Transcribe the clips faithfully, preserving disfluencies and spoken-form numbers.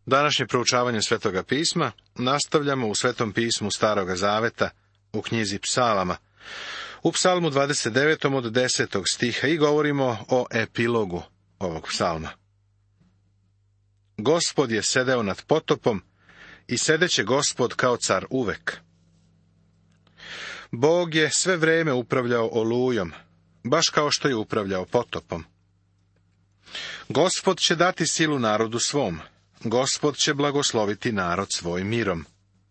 Današnje proučavanje Svetoga pisma nastavljamo u Svetom pismu Staroga zaveta u knjizi Psalama. U Psalmu dvadeset devetom od desetog stiha i govorimo o epilogu ovog psalma. Gospod je sedeo nad potopom i sedeće Gospod kao car uvek. Bog je sve vreme upravljao olujom, baš kao što je upravljao potopom. Gospod će dati silu narodu svom, Gospod će blagosloviti narod svoj mirom.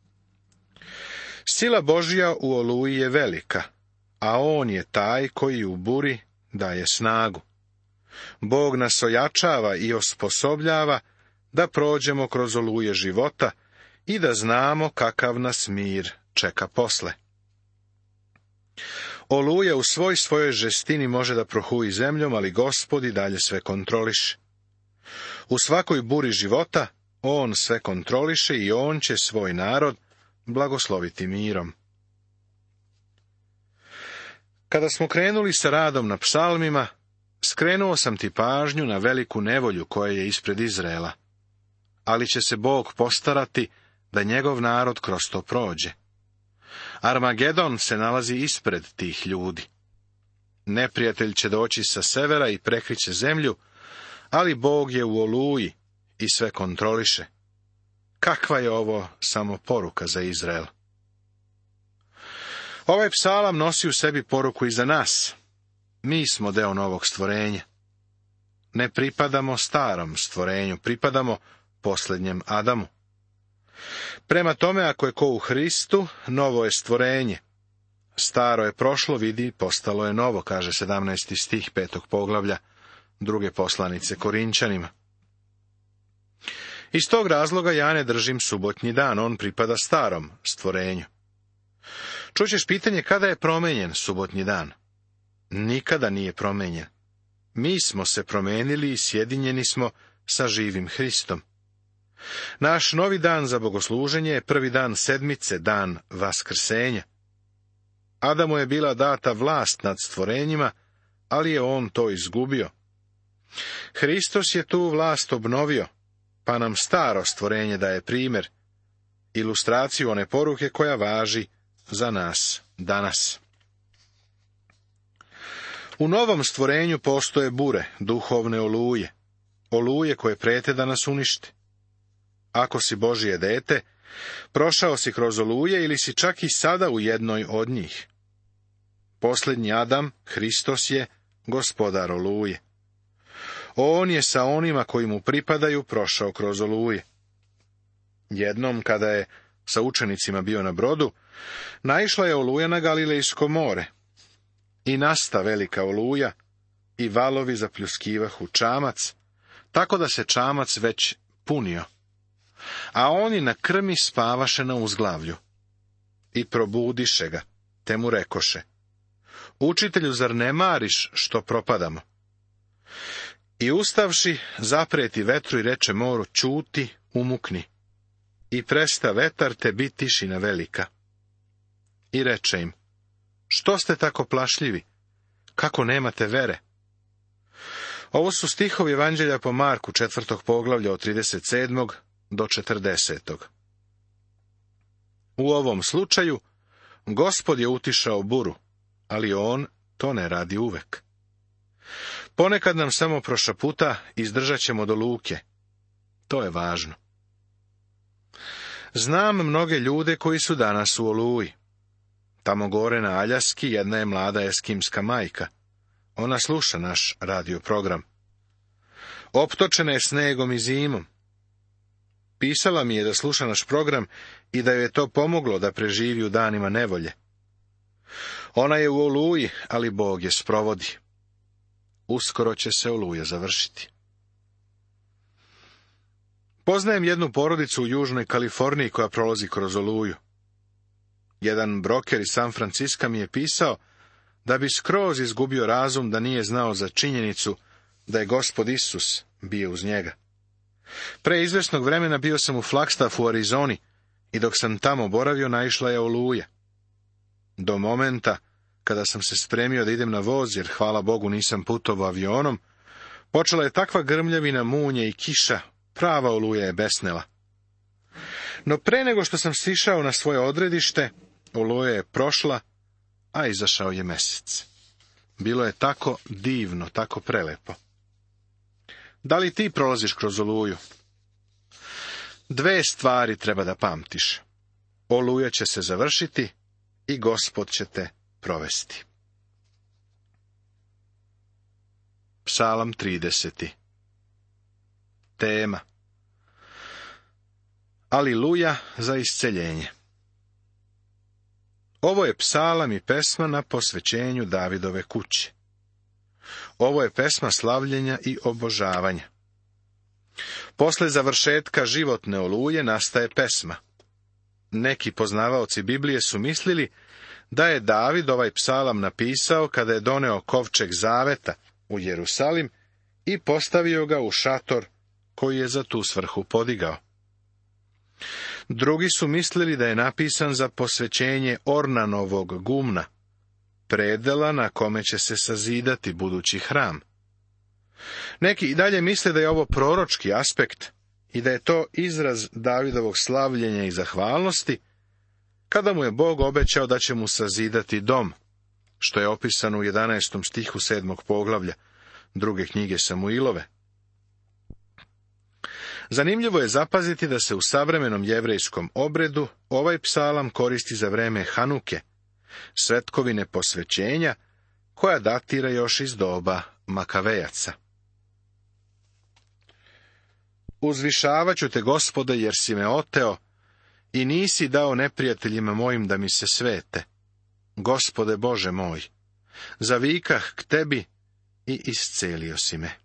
Sila Božja u oluji je velika, a on je taj koji u buri daje snagu. Bog nas ojačava i osposobljava da prođemo kroz oluje života i da znamo kakav nas mir čeka posle. Oluja u svoj svojoj žestini može da prohuji zemljom, ali Gospod i dalje sve kontroliše. U svakoj buri života on sve kontroliše i on će svoj narod blagosloviti mirom. Kada smo krenuli sa radom na psalmima, skrenuo sam ti pažnju na veliku nevolju koja je ispred Izraela, ali će se Bog postarati da njegov narod kroz to prođe. Armagedon se nalazi ispred tih ljudi. Neprijatelj će doći sa severa i prekriće zemlju, ali Bog je u oluji i sve kontroliše. Kakva je ovo samo poruka za Izrael? Ovaj psalam nosi u sebi poruku i za nas. Mi smo deo novog stvorenja. Ne pripadamo starom stvorenju, pripadamo posljednjem Adamu. Prema tome, ako je ko u Hristu, novo je stvorenje. Staro je prošlo, vidi, postalo je novo, kaže sedamnaesti stih petog poglavlja druge poslanice Korinčanima. Iz tog razloga ja ne držim subotnji dan, on pripada starom stvorenju. Čućeš pitanje kada je promenjen subotnji dan? Nikada nije promenjen. Mi smo se promenili i sjedinjeni smo sa živim Hristom. Naš novi dan za bogosluženje je prvi dan sedmice, dan Vaskrsenja. Adamu je bila data vlast nad stvorenjima, ali je on to izgubio. Hristos je tu vlast obnovio, pa nam staro stvorenje daje primjer, ilustraciju one poruke koja važi za nas danas. U novom stvorenju postoje bure, duhovne oluje, oluje koje prete da nas unište. Ako si Božje dete, prošao si kroz oluje ili si čak i sada u jednoj od njih. Posljednji Adam, Hristos je gospodar oluje. On je sa onima koji mu pripadaju prošao kroz oluje. Jednom, kada je sa učenicima bio na brodu, naišla je oluja na Galilejsko more. I nasta velika oluja, i valovi zapljuskivahu čamac, tako da se čamac već punio. A oni na krmi spavaše na uzglavlju. I probudiše ga, te mu rekoše: Učitelju, zar ne mariš što propadamo? I ustavši, zapreti vetru i reče moru: Ćuti, umukni. I presta vetar, te bi tišina velika. I reče im: Što ste tako plašljivi? Kako nemate vere? Ovo su stihovi Evanđelja po Marku, četvrtog poglavlja od trideset sedmog do četrdesetog. U ovom slučaju, Gospod je utišao buru, ali on to ne radi uvek. Ponekad nam samo prošaputa, izdržat ćemo do luke. To je važno. Znam mnoge ljude koji su danas u oluji. Tamo gore na Aljaski jedna je mlada eskimska majka. Ona sluša naš radio program. Optočena je snegom i zimom. Pisala mi je da sluša naš program i da joj je to pomoglo da preživi u danima nevolje. Ona je u oluji, ali Bog je sprovodi. Uskoro će se oluja završiti. Poznajem jednu porodicu u Južnoj Kaliforniji koja prolazi kroz oluju. Jedan broker iz San Franciska mi je pisao da bi skroz izgubio razum da nije znao za činjenicu da je Gospod Isus bio uz njega. Pre izvesnog vremena bio sam u Flagstaffu u Arizoni i dok sam tamo boravio naišla je oluja. Do momenta kada sam se spremio da idem na voz, jer hvala Bogu nisam putovao avionom, počela je takva grmljavina, munje i kiša, prava oluja je besnela. No pre nego što sam sišao na svoje odredište, oluja je prošla, a izašao je mesec. Bilo je tako divno, tako prelepo. Da li ti prolaziš kroz oluju? Dve stvari treba da pamtiš. Oluja će se završiti i Gospod će te provesti. Psalam trideseti. Tema. Aliluja za isceljenje. Ovo je psalam i pesma na posvećenju Davidove kuće. Ovo je pesma slavljenja i obožavanja. Posle završetka životne oluje nastaje pesma. Neki poznavaoci Biblije su mislili da je David ovaj psalam napisao kada je doneo kovčeg zaveta u Jerusalim i postavio ga u šator koji je za tu svrhu podigao. Drugi su mislili da je napisan za posvećenje Ornanovog gumna, predela na kome će se sazidati budući hram. Neki i dalje misle da je ovo proročki aspekt i da je to izraz Davidovog slavljenja i zahvalnosti, kada mu je Bog obećao da će mu sazidati dom, što je opisano u jedanaestom stihu sedmog poglavlja druge knjige Samuilove. Zanimljivo je zapaziti da se u savremenom jevrejskom obredu ovaj psalam koristi za vreme Hanuke, svetkovine posvećenja, koja datira još iz doba Makavejaca. Uzvišavat ću te, Gospode, jer si me oteo i nisi dao neprijateljima mojim da mi se svete. Gospode Bože moj, zavikah k tebi i iscelio si me.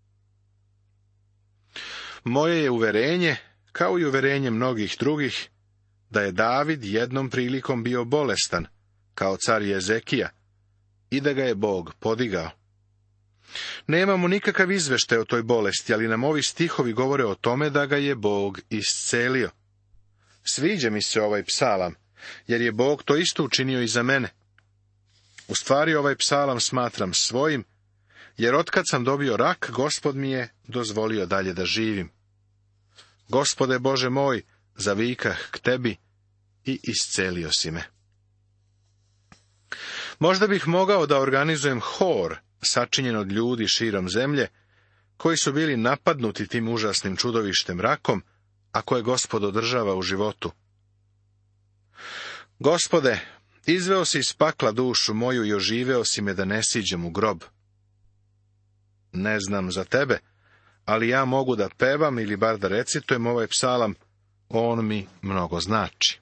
Moje je uverenje, kao i uverenje mnogih drugih, da je David jednom prilikom bio bolestan, kao car Jezekija, i da ga je Bog podigao. Nemamo nikakav izveštaj o toj bolesti, ali nam ovi stihovi govore o tome da ga je Bog iscelio. Sviđa mi se ovaj psalam, jer je Bog to isto učinio i za mene. U stvari ovaj psalam smatram svojim, jer otkad sam dobio rak, Gospod mi je dozvolio dalje da živim. Gospode Bože moj, zavikah k tebi i iscelio si me. Možda bih mogao da organizujem hor, sačinjen od ljudi širom zemlje, koji su bili napadnuti tim užasnim čudovištem rakom, a koje Gospod održava u životu. Gospode, izveo si iz pakla dušu moju i oživeo si me da ne siđem u grob. Ne znam za tebe, ali ja mogu da pevam ili bar da recitujem ovaj psalam, on mi mnogo znači.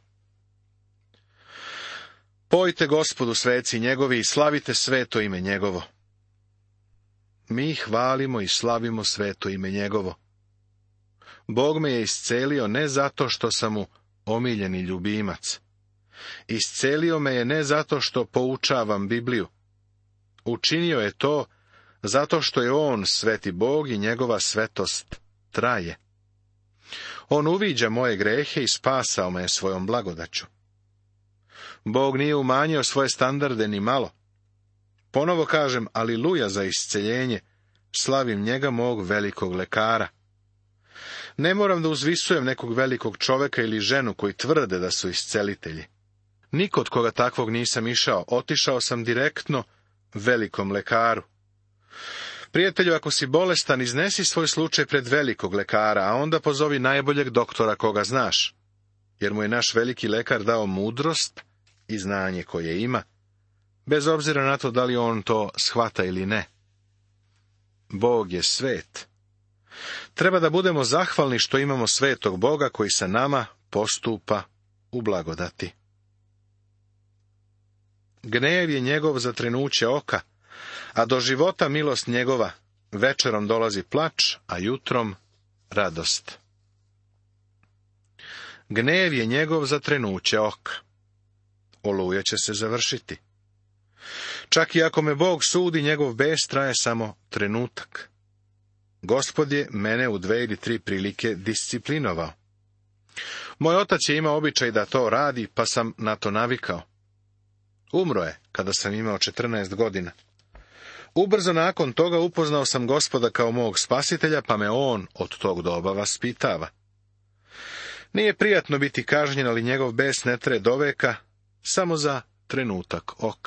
Pojte Gospodu sveci njegovi i slavite sveto ime njegovo. Mi hvalimo i slavimo sveto ime njegovo. Bog me je iscelio ne zato što sam mu omiljeni ljubimac. Iscelio me je ne zato što poučavam Bibliju. Učinio je to zato što je on sveti Bog i njegova svetost traje. On uviđa moje grehe i spasao me svojom blagodaću. Bog nije umanjio svoje standarde ni malo. Ponovo kažem, aliluja za isceljenje, slavim njega, mog velikog lekara. Ne moram da uzvisujem nekog velikog čoveka ili ženu koji tvrde da su iscelitelji. Nikod koga takvog nisam išao, otišao sam direktno velikom lekaru. Prijatelju, ako si bolestan, iznesi svoj slučaj pred velikog lekara, a onda pozovi najboljeg doktora koga znaš, jer mu je naš veliki lekar dao mudrost i znanje koje ima, bez obzira na to da li on to shvata ili ne. Bog je svet. Treba da budemo zahvalni što imamo svetog Boga koji sa nama postupa u blagodati. Gnev je njegov za trenuće oka, a do života milost njegova. Večerom dolazi plač, a jutrom radost. Gnev je njegov za trenuće oka. Oluja će se završiti. Čak i ako me Bog sudi, njegov bes traje samo trenutak. Gospod je mene u dve ili tri prilike disciplinovao. Moj otac je imao običaj da to radi, pa sam na to navikao. Umro je kada sam imao četrnaest godina. Ubrzo nakon toga upoznao sam Gospoda kao mog spasitelja, pa me on od tog doba vaspitava. Nije prijatno biti kažnjen, ali njegov bes ne traje doveka, samo za trenutak oka.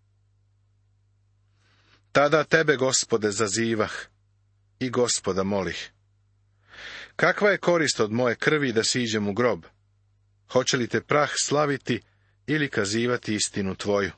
Tada tebe, Gospode, zazivah i Gospoda molih. Kakva je korist od moje krvi da siđem u grob? Hoće li te prah slaviti ili kazivati istinu tvoju?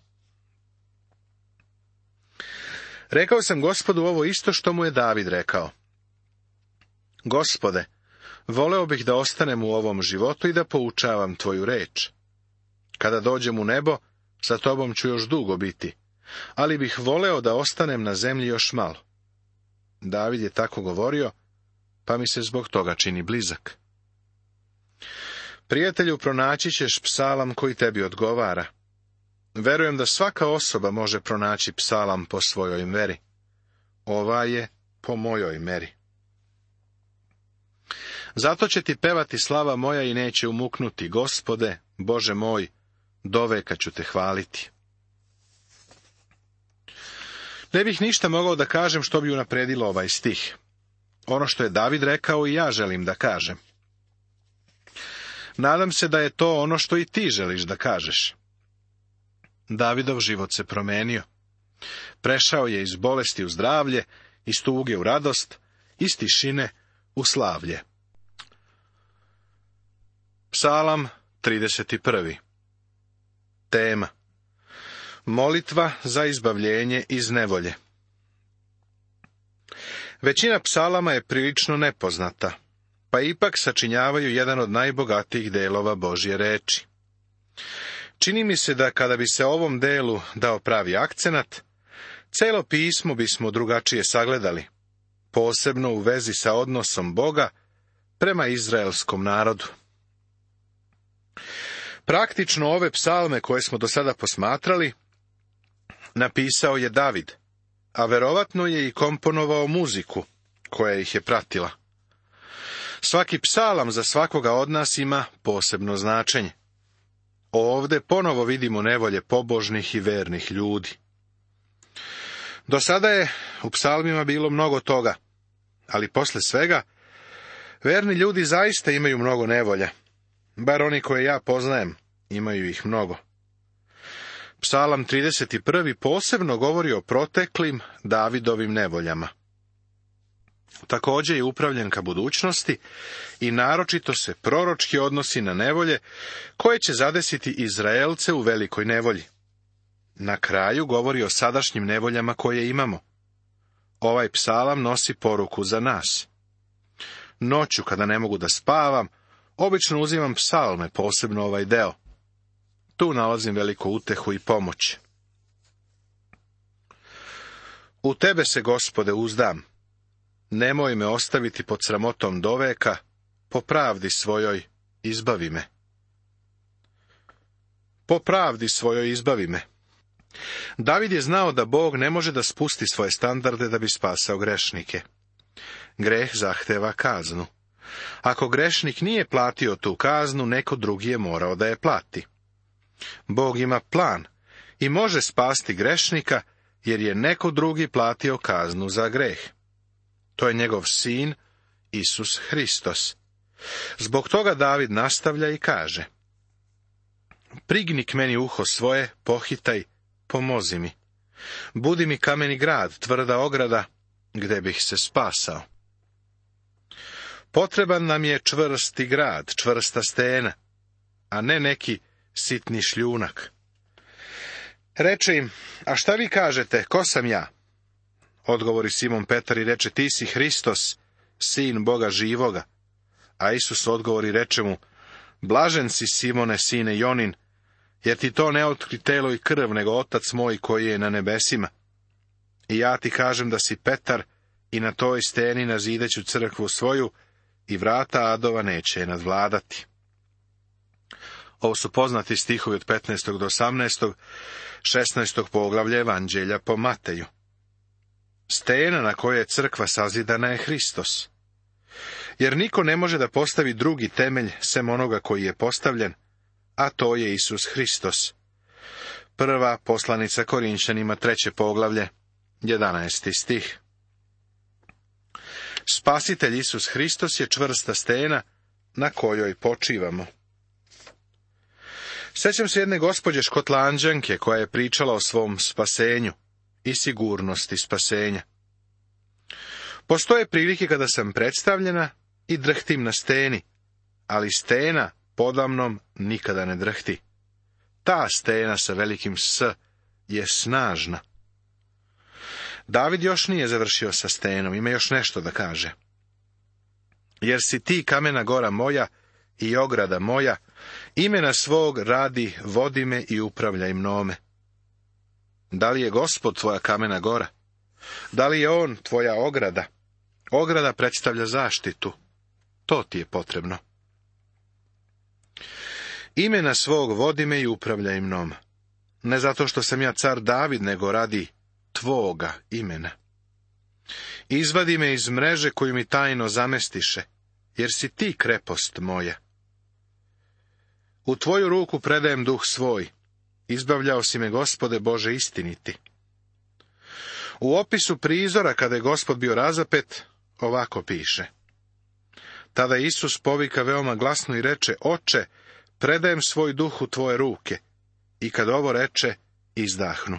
Rekao sam Gospodu ovo isto što mu je David rekao. Gospode, voleo bih da ostanem u ovom životu i da poučavam tvoju reč. Kada dođem u nebo, sa tobom ću još dugo biti, ali bih voleo da ostanem na zemlji još malo. David je tako govorio, pa mi se zbog toga čini blizak. Prijatelju, pronaći ćeš psalam koji tebi odgovara. Verujem da svaka osoba može pronaći psalam po svojoj meri. Ova je po mojoj meri. Zato će ti pevati slava moja i neće umuknuti. Gospode, Bože moj, doveka ću te hvaliti. Ne bih ništa mogao da kažem što bi unapredilo ovaj stih. Ono što je David rekao i ja želim da kažem. Nadam se da je to ono što i ti želiš da kažeš. Davidov život se promenio. Prešao je iz bolesti u zdravlje, iz tuge u radost, iz tišine u slavlje. Psalam trideset prvi. Tema: molitva za izbavljenje iz nevolje. Većina psalama je prilično nepoznata, pa ipak sačinjavaju jedan od najbogatijih delova Božje reči. Čini mi se da kada bi se ovom delu dao pravi akcenat, celo pismo bismo drugačije sagledali, posebno u vezi sa odnosom Boga prema izraelskom narodu. Praktično ove psalme koje smo do sada posmatrali napisao je David, a verovatno je i komponovao muziku koja ih je pratila. Svaki psalam za svakoga od nas ima posebno značenje. Ovde ponovo vidimo nevolje pobožnih i vernih ljudi. Do sada je u psalmima bilo mnogo toga, ali posle svega, verni ljudi zaista imaju mnogo nevolja. Bar oni koje ja poznajem, imaju ih mnogo. Psalam trideset prvi posebno govori o proteklim Davidovim nevoljama. Također je upravljen ka budućnosti i naročito se proročki odnosi na nevolje koje će zadesiti Izraelce u velikoj nevolji. Na kraju govori o sadašnjim nevoljama koje imamo. Ovaj psalam nosi poruku za nas. Noću, kada ne mogu da spavam, obično uzimam psalme, posebno ovaj deo. Tu nalazim veliku utehu i pomoć. U tebe se, Gospode, uzdam. Nemoj me ostaviti pod sramotom doveka, po pravdi svojoj izbavi me. Po pravdi svojoj izbavi me. David je znao da Bog ne može da spusti svoje standarde da bi spasao grešnike. Greh zahteva kaznu. Ako grešnik nije platio tu kaznu, neko drugi je morao da je plati. Bog ima plan i može spasti grešnika, jer je neko drugi platio kaznu za greh. To je njegov sin, Isus Hristos. Zbog toga David nastavlja i kaže: prigni k meni uho svoje, pohitaj, pomozi mi. Budi mi kameni grad, tvrda ograda, gde bih se spasao. Potreban nam je čvrsti grad, čvrsta stena, a ne neki sitni šljunak. Reče im: a šta vi kažete, ko sam ja? Odgovori Simon Petar i reče: ti si Hristos, sin Boga živoga. A Isus odgovori i reče mu: blažen si, Simone, sine Jonin, jer ti to ne otkri telo i krv, nego Otac moj koji je na nebesima. I ja ti kažem da si Petar, i na toj steni nazideću crkvu svoju, i vrata adova neće je nadvladati. Ovo su poznati stihovi od petnaestog do osamnaestog, šesnaestog poglavlja Evanđelja po Mateju. Stena na kojoj je crkva sazidana je Hristos. Jer niko ne može da postavi drugi temelj sem onoga koji je postavljen, a to je Isus Hristos. Prva poslanica Korinćanima, treće poglavlje, jedanaesti stih. Spasitelj Isus Hristos je čvrsta stena na kojoj počivamo. Sjećam se jedne gospođe Škotlanđanke koja je pričala o svom spasenju i sigurnosti spasenja. Postoje prilike kada sam predstavljena i drhtim na steni, ali stena podamnom nikada ne drhti. Ta stena sa velikim S je snažna. David još nije završio sa stenom, ima još nešto da kaže. Jer si ti kamena gora moja i ograda moja, imena svog radi, vodi me i upravljaj mnome. Da li je Gospod tvoja kamena gora? Da li je on tvoja ograda? Ograda predstavlja zaštitu. To ti je potrebno. Imena svog vodi me i upravljaj mnom. Ne zato što sam ja car David, nego radi tvoga imena. Izvadi me iz mreže koju mi tajno zamestiše, jer si ti krepost moja. U tvoju ruku predajem duh svoj. Izbavljao si me, Gospode Bože, istiniti. U opisu prizora kada je Gospod bio razapet, ovako piše. Tada Isus povika veoma glasno i reče, Oče, predajem svoj duh u tvoje ruke. I kad ovo reče, izdahnu.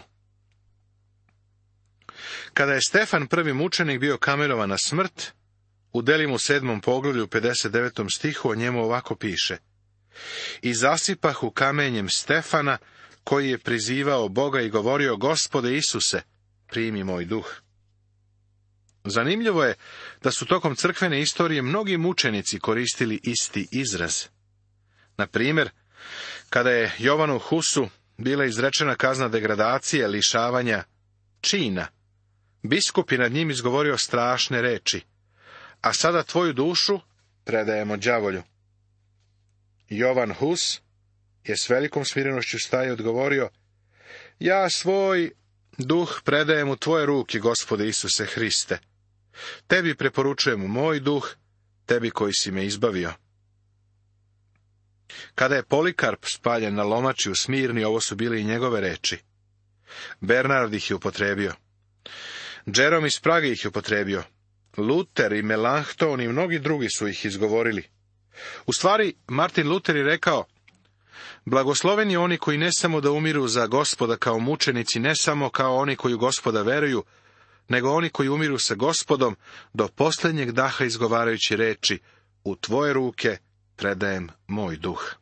Kada je Stefan, prvi mučenik, bio kamenovan na smrt, u Delimu sedmom poglavlju pedeset devetom stihu o njemu ovako piše. I zasipahu kamenjem Stefana, koji je prizivao Boga i govorio, Gospode Isuse, primi moj duh. Zanimljivo je da su tokom crkvene istorije mnogi mučenici koristili isti izraz. Na primjer, kada je Jovanu Husu bila izrečena kazna degradacije, lišavanja čina, biskup je nad njim izgovorio strašne reči, a sada tvoju dušu predajemo đavolju. Jovan Hus je s velikom smirenošću staje odgovorio, ja svoj duh predajem u tvoje ruke, Gospode Isuse Hriste. Tebi preporučujem moj duh, tebi koji si me izbavio. Kada je Polikarp spaljen na lomači u Smirni, ovo su bile i njegove reči. Bernard ih je upotrebio. Džerom iz Prage ih je upotrebio. Luter i Melanchthon i mnogi drugi su ih izgovorili. U stvari, Martin Luther je rekao, blagosloveni oni koji ne samo da umiru za Gospoda kao mučenici, ne samo kao oni koji u Gospoda veruju, nego oni koji umiru sa Gospodom do posljednjeg daha izgovarajući reči, u tvoje ruke predajem moj duh.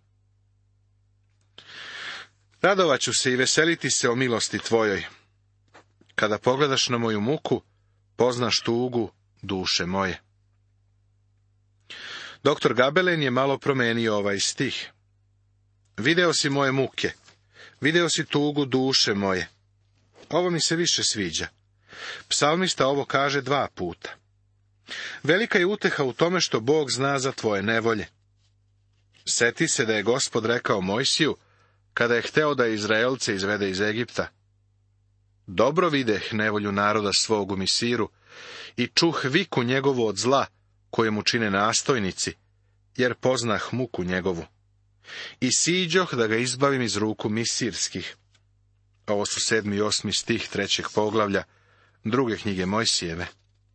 Radovaću se i veseliti se o milosti tvojoj. Kada pogledaš na moju muku, poznaš tugu duše moje. Doktor Gabelen je malo promenio ovaj stih. Video si moje muke, video si tugu duše moje. Ovo mi se više sviđa. Psalmista ovo kaže dva puta. Velika je uteha u tome što Bog zna za tvoje nevolje. Seti se da je Gospod rekao Mojsiju, kada je hteo da Izraelce izvede iz Egipta. Dobro videh nevolju naroda svog u Misiru i čuh viku njegovu od zla, koje mu čine nastojnici, jer poznah muku njegovu. I siđoh da ga izbavim iz ruku misirskih. Ovo su sedmi i osmi stih trećeg poglavlja druge knjige Mojsijeve.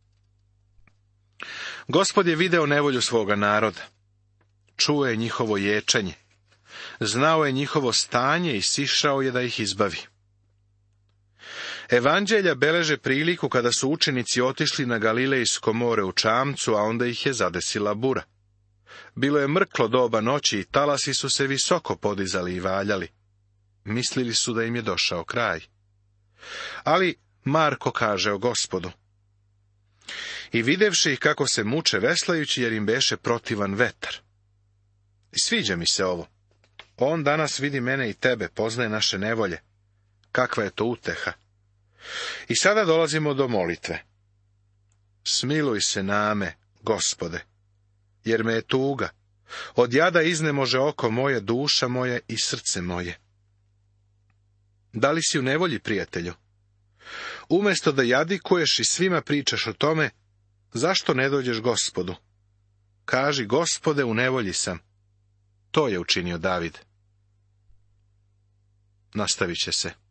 Gospod je video nevolju svoga naroda. Čuo je njihovo ječanje. Znao je njihovo stanje i sišao je da ih izbavi. Evanđelja beleže priliku kada su učenici otišli na Galilejsko more u čamcu, a onda ih je zadesila bura. Bilo je mrklo doba noći i talasi su se visoko podizali i valjali. Mislili su da im je došao kraj. Ali Marko kaže o Gospodu. I videvši ih kako se muče veslajući, jer im beše protivan vetar. I sviđa mi se ovo. On danas vidi mene i tebe, poznaje naše nevolje. Kakva je to uteha. I sada dolazimo do molitve. Smiluj se name, Gospode, jer me je tuga. Od jada iznemože oko moje, duša moje i srce moje. Da li si u nevolji, prijatelju? Umjesto da jadikuješ i svima pričaš o tome, zašto ne dođeš Gospodu? Kaži, Gospode, u nevolji sam. To je učinio David. Nastavit će se.